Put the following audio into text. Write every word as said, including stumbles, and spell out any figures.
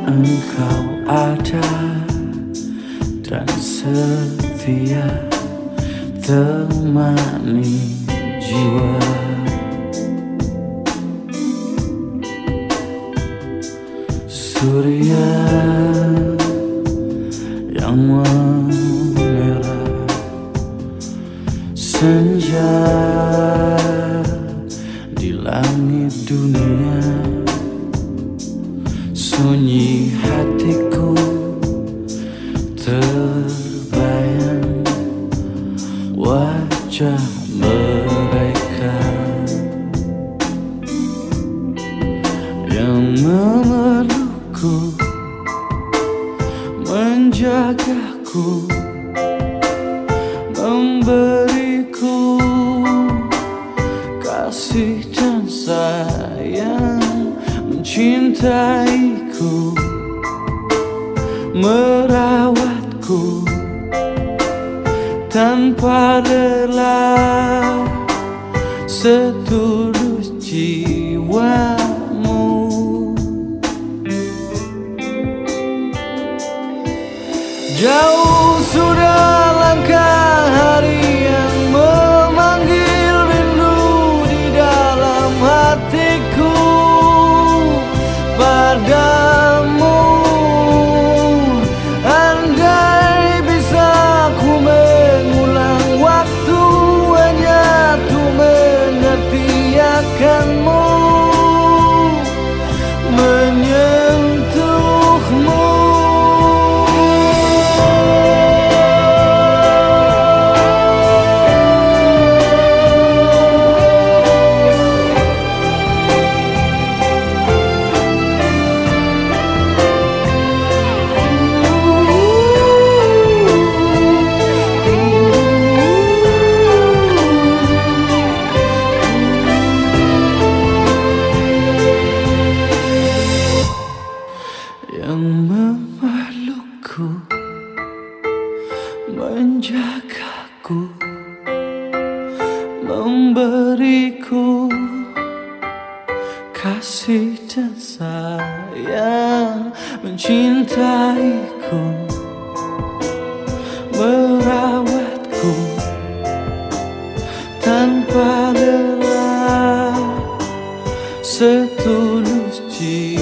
Engkau ada dan setia temani jiwa. Surya yang memerah, senja di langit dunia. Sunyi hatiku terbayang wajah mereka yang memelukku, menjagaku, memberiku kasih dan sayang, mencintaiku, merawatku tanpa lelah, setulus jiwamu. Jauh sudah langkah hari yang memanggil rindu di dalam hatiku padamu. Andai bisa ku mengulang waktu hanya untuk mengerti akanmu, menyentuhmu. Yang memelukku, menjagaku, memberiku kasih dan sayang, mencintaiku, merawatku tanpa lelah, setulus jiwa.